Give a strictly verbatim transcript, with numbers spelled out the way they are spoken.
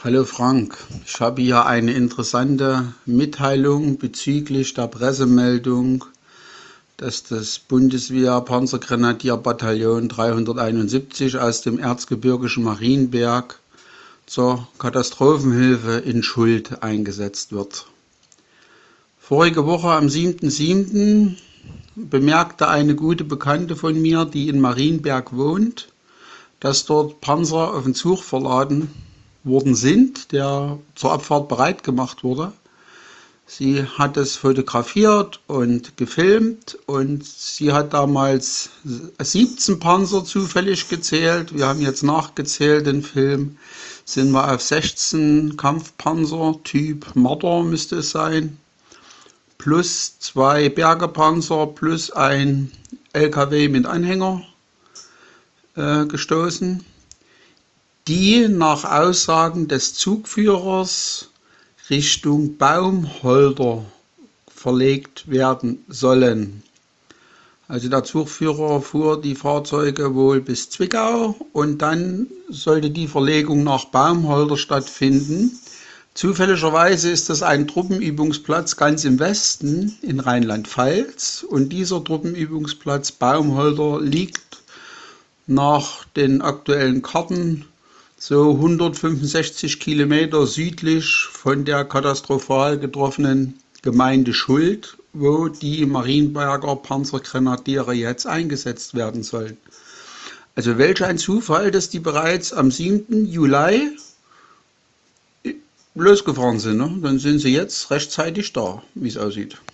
Hallo Frank, ich habe hier eine interessante Mitteilung bezüglich der Pressemeldung, dass das Bundeswehr-Panzergrenadierbataillon dreihunderteinundsiebzig aus dem erzgebirgischen Marienberg zur Katastrophenhilfe in Schuld eingesetzt wird. Vorige Woche am siebten siebten bemerkte eine gute Bekannte von mir, die in Marienberg wohnt, dass dort Panzer auf den Zug verladen worden sind, der zur Abfahrt bereit gemacht wurde. Sie hat es fotografiert und gefilmt und sie hat damals siebzehn Panzer zufällig gezählt. Wir haben jetzt nachgezählt, den Film sind wir auf sechzehn Kampfpanzer, Typ Marder müsste es sein, plus zwei Bergepanzer plus ein L K W mit Anhänger äh, gestoßen, die nach Aussagen des Zugführers Richtung Baumholder verlegt werden sollen. Also der Zugführer fuhr die Fahrzeuge wohl bis Zwickau und dann sollte die Verlegung nach Baumholder stattfinden. Zufälligerweise ist das ein Truppenübungsplatz ganz im Westen in Rheinland-Pfalz und dieser Truppenübungsplatz Baumholder liegt nach den aktuellen Karten so hundertfünfundsechzig Kilometer südlich von der katastrophal getroffenen Gemeinde Schuld, wo die Marienberger Panzergrenadiere jetzt eingesetzt werden sollen. Also welch ein Zufall, dass die bereits am siebten Juli losgefahren sind. Ne? Dann sind sie jetzt rechtzeitig da, wie es aussieht.